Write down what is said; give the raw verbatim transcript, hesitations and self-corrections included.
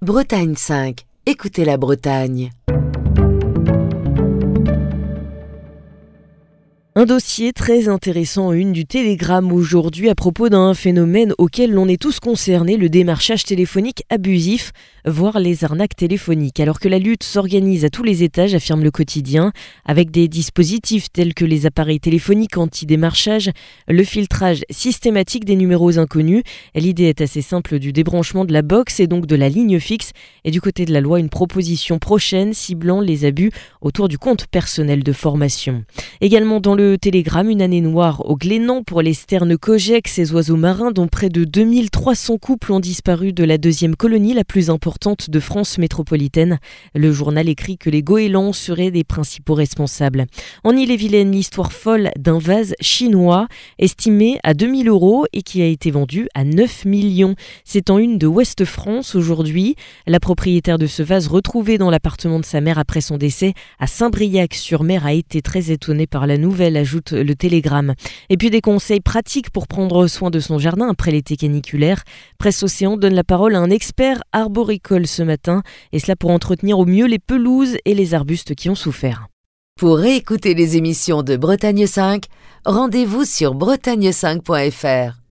Bretagne cinq. Écoutez la Bretagne. Un dossier très intéressant en une du Télégramme aujourd'hui à propos d'un phénomène auquel l'on est tous concernés, le démarchage téléphonique abusif, voire les arnaques téléphoniques. Alors que la lutte s'organise à tous les étages, affirme le quotidien, avec des dispositifs tels que les appareils téléphoniques anti-démarchage, le filtrage systématique des numéros inconnus. L'idée est assez simple du débranchement de la box et donc de la ligne fixe. Et du côté de la loi, une proposition prochaine ciblant les abus autour du compte personnel de formation. Également dans le Télégramme, une année noire au Glénan pour les sternes Kojek, ces oiseaux marins dont près de deux mille trois cents couples ont disparu de la deuxième colonie la plus importante de France métropolitaine. Le journal écrit que les goélands seraient des principaux responsables. En Ille-et-Vilaine, l'histoire folle d'un vase chinois estimé à deux mille euros et qui a été vendu à neuf millions. C'est en une de Ouest France aujourd'hui. La propriétaire de ce vase, retrouvé dans l'appartement de sa mère après son décès à Saint-Briac-sur-Mer, a été très étonnée par la nouvelle, ajoute le Télégramme. Et puis des conseils pratiques pour prendre soin de son jardin après l'été caniculaire. Presse Océan donne la parole à un expert arboricole ce matin, et cela pour entretenir au mieux les pelouses et les arbustes qui ont souffert. Pour réécouter les émissions de Bretagne cinq, rendez-vous sur bretagne cinq point f r.